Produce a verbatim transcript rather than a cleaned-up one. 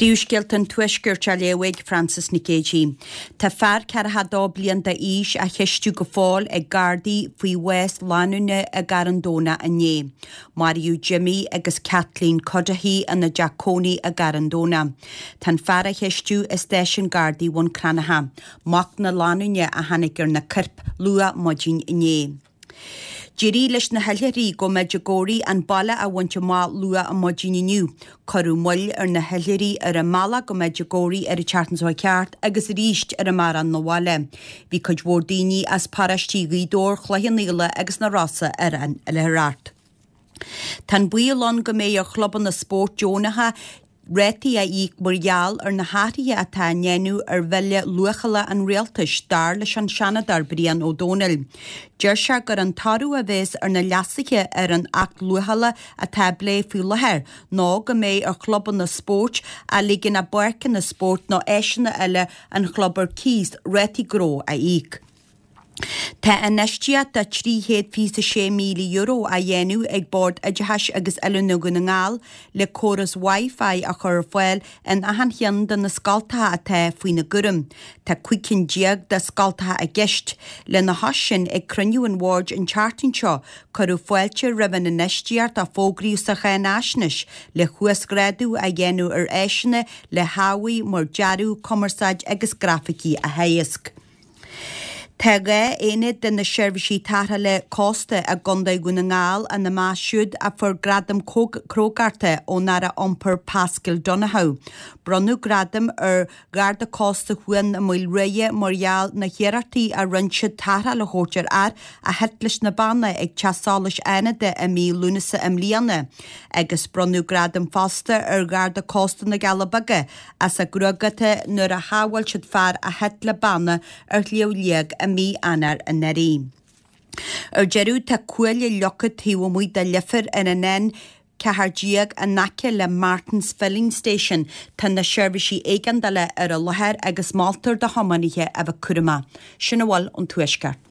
Príúsgiltan tuisgur leigh Francis Nicagí. Tá fear ceartha dá blianta ís a cheistú go fáil ag Gardaí faoi West Lánúine a Garandóna a Né. Mariú Jimmy agus Kathleen Codahy a na Giaconi a Garandóna. Tan fear a cheistú is station Gardaí wan Cranaha. Mach na Lánúine a hanigur na Kirp lua modín i Né. Jirí leis na heilerí go Medjugorje an balla a bhainte má lua a modíniu. Corú muil ar na heilerí ar a mala go Medjugorje ar a Chartensá ceart agus ríist ar a mar an nóháile. Bhí chuid mhór as parastí gídór chluicheanníla agus na rasa ar an eilehart. Tan buílón go mé ar chloban na sport Jónatha réti a íg murgeal ar na hátaí atá nenu ar bheile luachala an réaltas dar leis an seanadar Brian O'Donnell. Deir se gur an tarú a bheits ar na leasaiche ar an act luachala atá blé faoi lethir, ná go mé ar chloban na sport a ligin na buircin na sport ná éisina eile an chlobar císt réti gró a íg. Tá an neistia de tríhéad fís sé míle euro a dhéanú ag bord a dehais agus eilunúgan na ngáil le córas Wi-Fi a chur foiil an ahan chean den na scaltatha atá faoin na gurim. Tá cuicin diag de scaltatha a gceist le na hasin ag cruniú an ward an chartinseo churú foiilte riban na neistiart a fógraíú sa chanáisnis le chuasgradú a dhéanú ar éisina le hawaii mar dearú commerceid agus graficí a héasc. Tega éine den na seirbhísí tartha le costa a gonda gúna ngáil a na más siúd a for gradam crógarte ó nara ompur Pascal Donohoe. Bronnú gradam ar garda costa chuan na múil réie morial na hierartí a rinse tartha le hótear ar a hetlis na banna ag teasális aine de a mí lúnasa am líana. Agus bronnú gradam fasta ar garda costa na Galabaga as a grugate nuair a háhail siad fear a het le banna ar liaúliag a mí anar a nerí. Ar jeú tá cuaile lecha tíú mú de lifir in an en cehardíag a nace le Martins Filling Station tan na seirbhísí éigandala ar a lethir agus máiltar de homanithe a bheith curma. Sinna bháil an tuiscar.